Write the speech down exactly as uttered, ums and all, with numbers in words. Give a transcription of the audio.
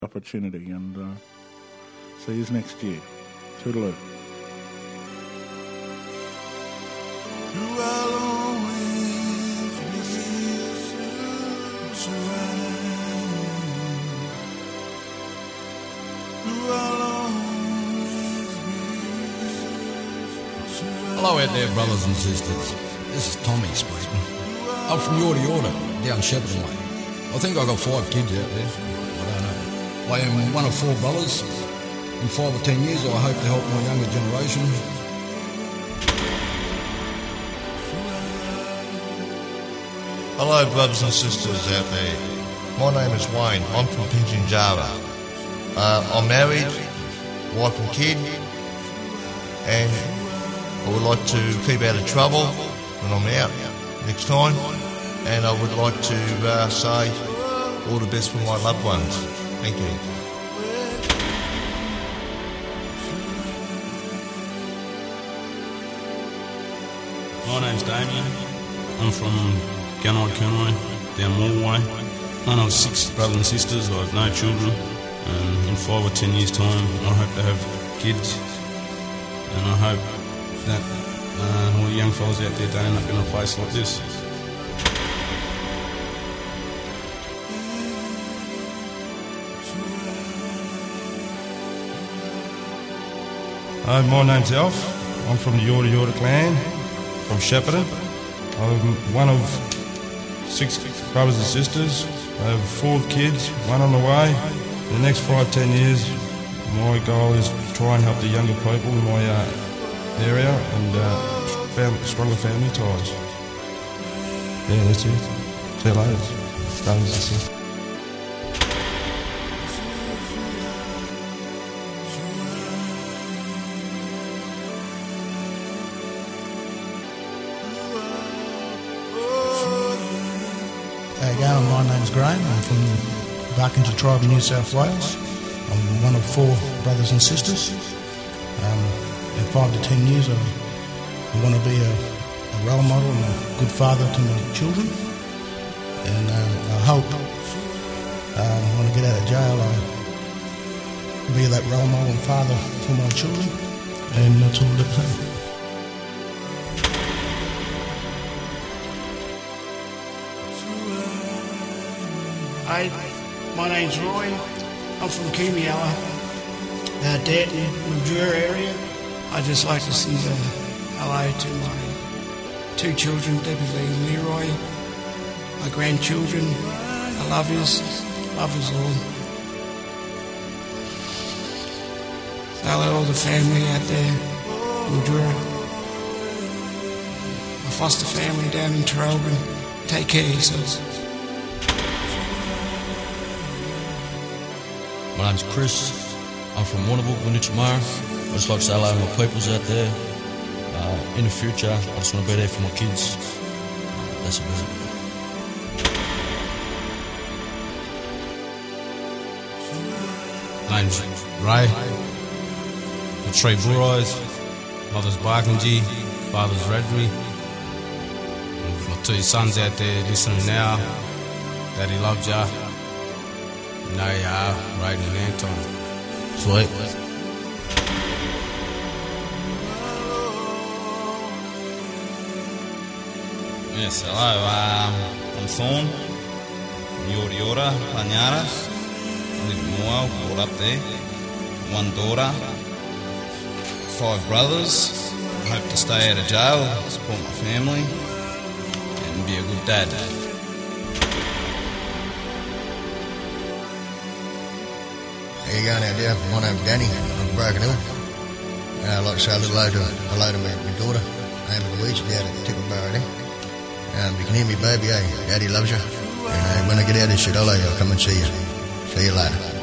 opportunity, and uh, see you next year. Toodaloo. You will always be surrounded. You will always be surrounded. Hello out there, brothers and sisters. This is Tommy speaking. I'm from Yorta Yorta, down Shepparton Way. I think I've got five kids out there. I don't know. I am one of four brothers. In five or ten years, I hope to help my younger generation. Hello, brothers and sisters out there. My name is Wayne. I'm from Pinjinjara. Uh, I'm married, wife and kid, and I would like to keep out of trouble when I'm out next time. And I would like to uh, say all the best for my loved ones. Thank you. My name's Damien. I'm from Gunai Kurnai, down Moore Way. One of six brothers and sisters. I have no children. And in five or ten years' time, I hope to have kids. And I hope that uh, all the young fellas out there don't end up in a place like this. Hi, my name's Alf. I'm from the Yorta Yorta clan, from Shepparton. I'm one of six brothers and sisters. I have four kids, one on the way. In the next five, ten years, my goal is to try and help the younger people in my uh, area and uh, found stronger family ties. Yeah, that's it. See you later, brothers and sisters. Again, my name's Graham. I'm from the Barkindji tribe in New South Wales. I'm one of four brothers and sisters. Um, in five to ten years, I, I want to be a, a role model and a good father to my children. And uh, I hope um, when I get out of jail, I'll be that role model and father for my children. And that's all I've got to say. Hi, my name's Roy. I'm from Kumiala, uh, Danton, Mildura area. I'd just like to send a hello to my two children, Debbie Lee and Leroy, my grandchildren. I love yous, love us all. So hello all the family out there, Mildura. My foster family down in Traralgon. Take care of yourselves. My name's Chris. I'm from Warrnambool, Winnichamara. I just like to say hello to my peoples out there. Uh, in the future, I just want to be there for my kids. That's about it. My name's Ray. The three Burais. Mother's Barkindji, father's Redbury. And my two sons out there listening now. Daddy loves ya. You know you are, Raiden and Anton. Sweet. Yes, hello. Um, I'm Thorn from Yorta Yorta, Panyara. I live in Moore, brought up there. One daughter, five brothers. I hope to stay out of jail, support my family, and be a good dad. How you going out there? My name's Danny. I'm from Broken Hill. Uh, I'd like to say a little hello to, hello to my, my daughter, Amy Louise, down at Tipperary there. Um, you can hear me, baby, eh? Daddy loves you. And uh, when I get out of this shit, I'll, I'll come and see you. See you later.